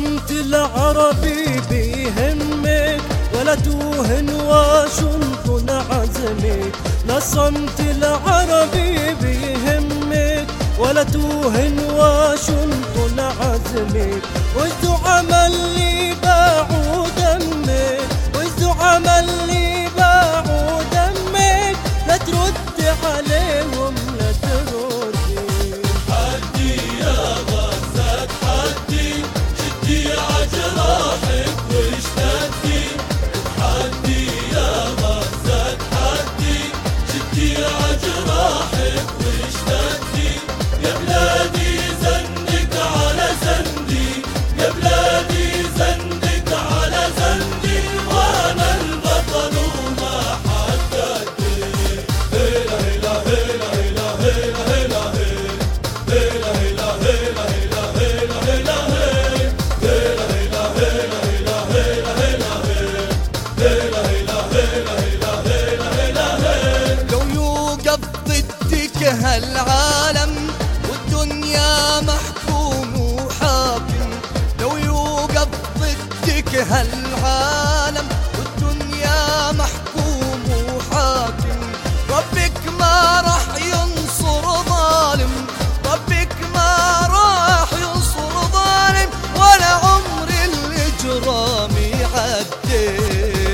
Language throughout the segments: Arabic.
صمت العربي بيهمك ولا توهن واشنطن عزمك، لا صمت العربي بيهمك ولا توهن واشنطن عزمك. وإذا عمل لي باعوا دمك، وإذا عمل لي باعوا دمك، لا ترد عليهم لا تردي. تحدي يا غزة تحدي، شدي عجراحك واشتدي. تحدي يا غزة تحدي، شدي عجراحك واشتدي. يا بلادي زندك على زندي، يا بلادي زندك على زندي، وانا البطل وما حد قدي. هيلا هيلا هيلا هيلا هيلا هيلا هيلا هيلا هيلا هيلا هيلا هيلا. لو يوقف ضدك هالعالم والدنيا محكوم وحاكم، لو يوقف ضدك هالعالم والدنيا محكوم وحاكم، ربك ما راح ينصر ظالم، ربك ما راح ينصر ظالم، ولا عمر الإجرام يعدي.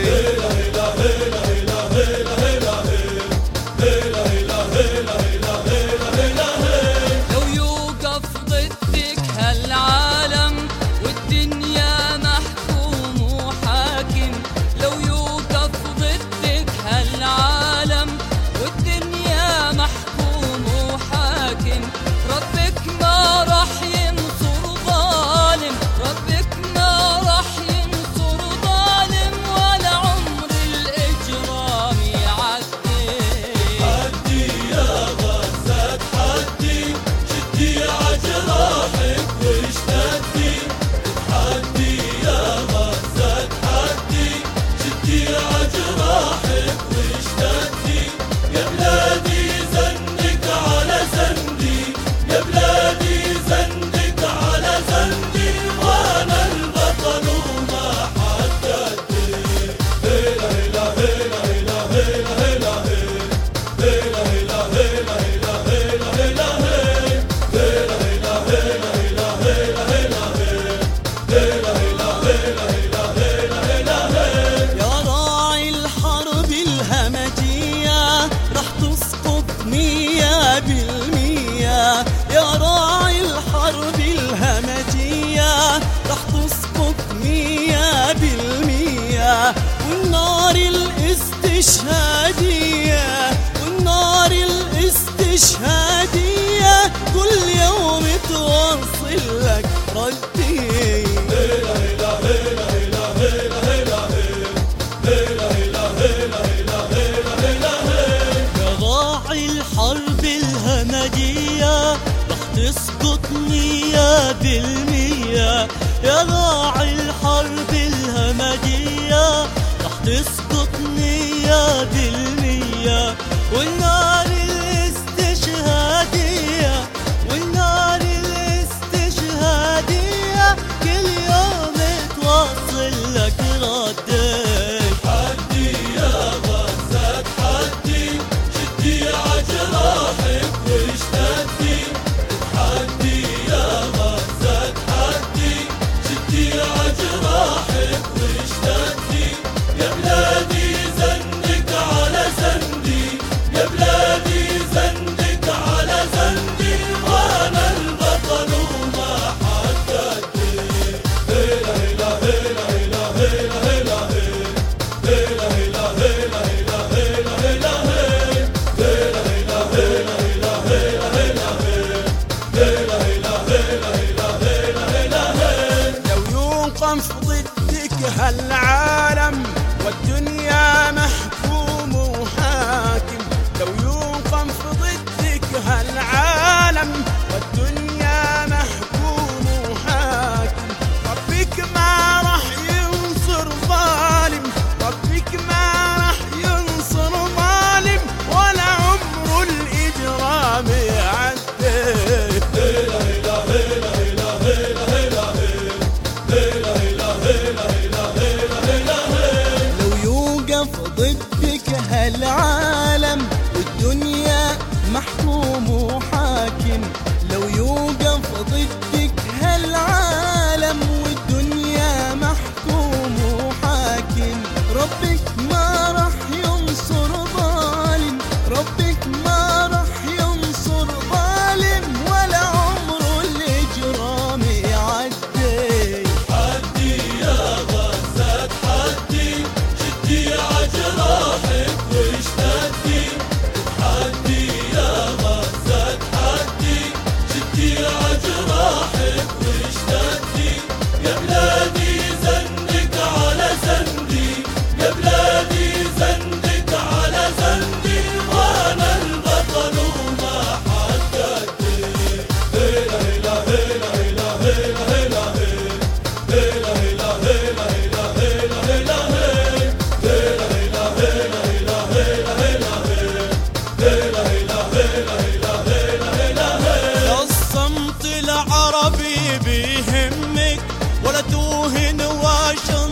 لو يوقف ضدك هالعالم والدنيا محكوم وحاكم، لو يوقف ضدك هالعالم والدنيا محكوم وحاكم، ربك ما راح ينصر ظالم، ربك ما راح ينصر ظالم، ولا عمر الإجرام يعدي. تحدي يا غزة تحدي، شدي عجراحك واشتدي. تحدي يا غزة تحدي، شدي عجراحك واشتدي. يا بلادي زندك على زندي، يا بلادي زندك على زندي، وانا البطل وما حد قدي. هيلا هيلا هيلا هيلا هيلا هيلا يا راعي الحرب الهمجية رح تسقط 100%، يا راعي الحرب الهمجية رح تسقط 100%، والنار الاستشهادية، والنار الاستشهادية كل يوم توصل لك ردي. يا راعي الحرب الهمجية رح تسقط 100%، يا راعي الحرب الهمجية رح تسقط 100%، والنار الاستشهادية، والنار الاستشهادية كل يوم توصل لك ردك. تحدي يا غزة تحدي، شدي عجراحك واشتدي. تحدي يا غزة تحدي، شدي عجراحك واشتدي. يا بلادي زندك على زندي، يا بلادي زندك على زندي، وانا البطل وما حد قدي. هيلا هيلا هيلا هيلا هيلا لو يوقف ضدك هالعالم والدنيا محكوم وحاكم، لو يوقف ضدك هالعالم والدنيا محكوم وحاكم، ربك ما راح ينصر ظالم، ربك ما راح ينصر ظالم، ولا عمر الإجرام يعدي. جراحك واشتدي يا بلادي زندك على زندي يا بلادي زندك على زندي وانا البطل وما حد قدي هيلا هيلا هيلا هيلا هيلا هيلا هيلا هيلا هيلا هيلا هيلا هيلا الصمت العربي بيهمك ولا توهن واشن